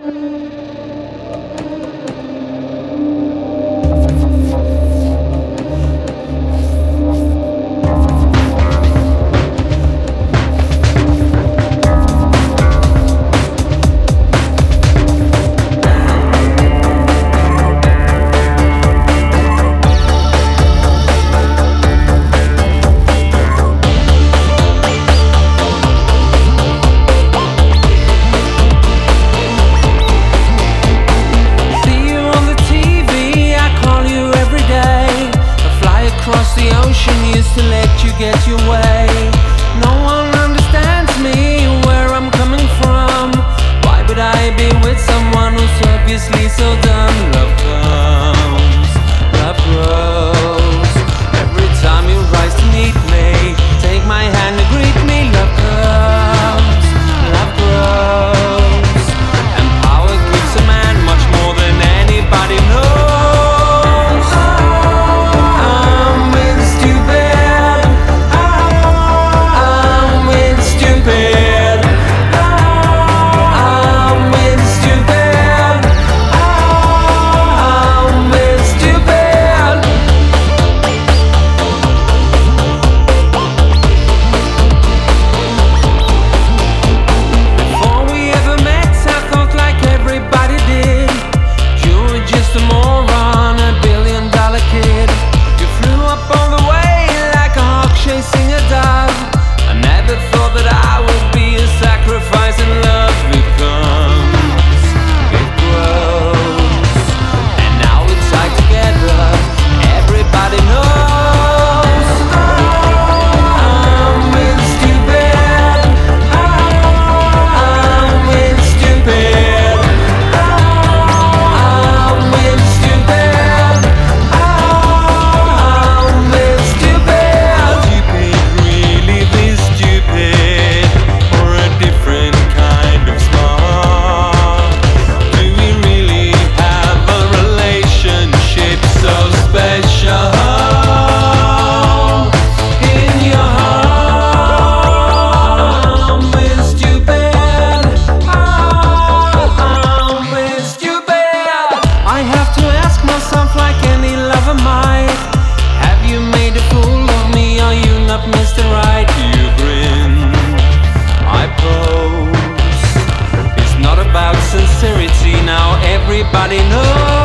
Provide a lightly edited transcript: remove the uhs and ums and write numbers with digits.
To let you get your way. No one understands me, where I'm coming from. Why would I be with someone who's obviously so dumb? Love comes, love grows. Every time you rise to meet me, take my hand and greet me. Love comes, love grows. And power gives a man much more than anybody knows. Mr. Right, you grin, I pose. It's not about sincerity now, everybody knows.